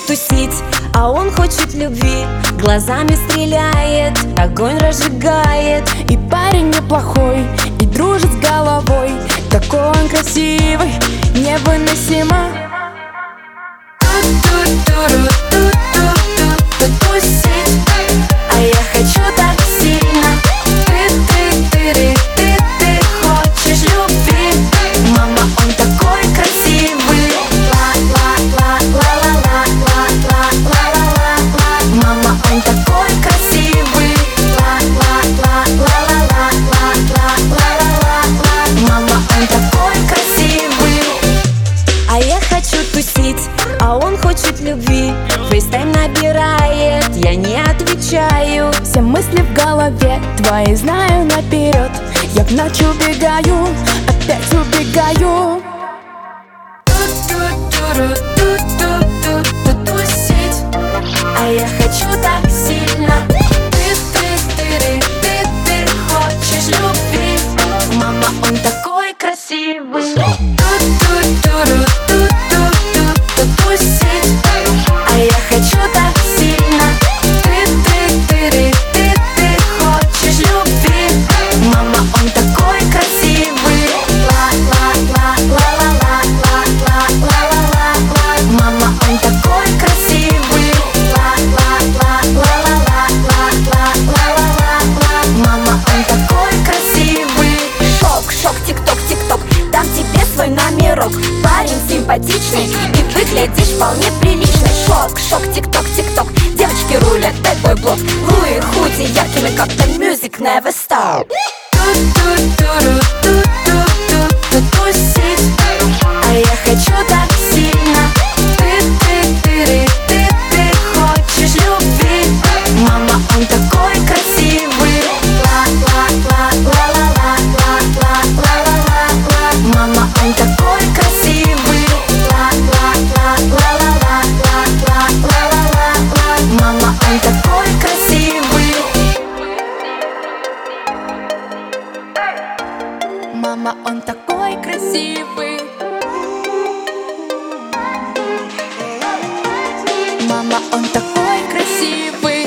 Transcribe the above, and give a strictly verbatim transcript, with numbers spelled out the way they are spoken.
тусить, а он хочет любви. Глазами стреляет, огонь разжигает. И парень неплохой, и дружит с головой. Такой он красивый, невыносимо. Тусить, а я хочу так сильно. Ты, ты, ты, ты, ты, ты хочешь любви. Мама, он такой красивый. Ла-ла-ла-ла-ла-ла-ла-ла-ла-ла. Мама, он такой красивый. Ла-ла-ла-ла-ла-ла-ла-ла-ла. Мама, он такой красивый. А я хочу тусить, а он хочет любви. Фейстайм набирает, я не отвечаю. Все мысли в голове твои знаю наперед. Я в ночь убегаю, опять убегаю. Тусить, а я хочу так сильно. Ты, ты, ты, ты, ты, ты хочешь любви. Мама, он такой красивый. Тусить, а я хочу так сильно. Ты, ты, ты, ты, ты, ты хочешь любви. Мама, он такой красивый. Ла-ла-ла-ла-ла-ла-ла-ла-ла. Мама, он такой красивый. Ла-ла-ла-ла-ла-ла-ла-ла-ла. Мама, он такой красивый. Шок, шок, тик-ток, тик-ток, дам тебе свой номерок. Парень симпатичный и выглядишь вполне прилично. Шок, шок, тик-ток, тик-ток, девочки рулят бэд-бой блок. Луи худи яркими, как the music never stop. Тусить, а я хочу так сильно. Ты, ты, ты, ты, ты, ты хочешь любви. Мама, он такой красивый. Ла-ла-ла-ла-ла-ла-ла-ла-ла. Мама, он такой красивый. Ла-ла-ла-ла-ла-ла-ла-ла-ла. Мама, он такой красивый. Мама, он такой красивый. Мама, он такой красивый.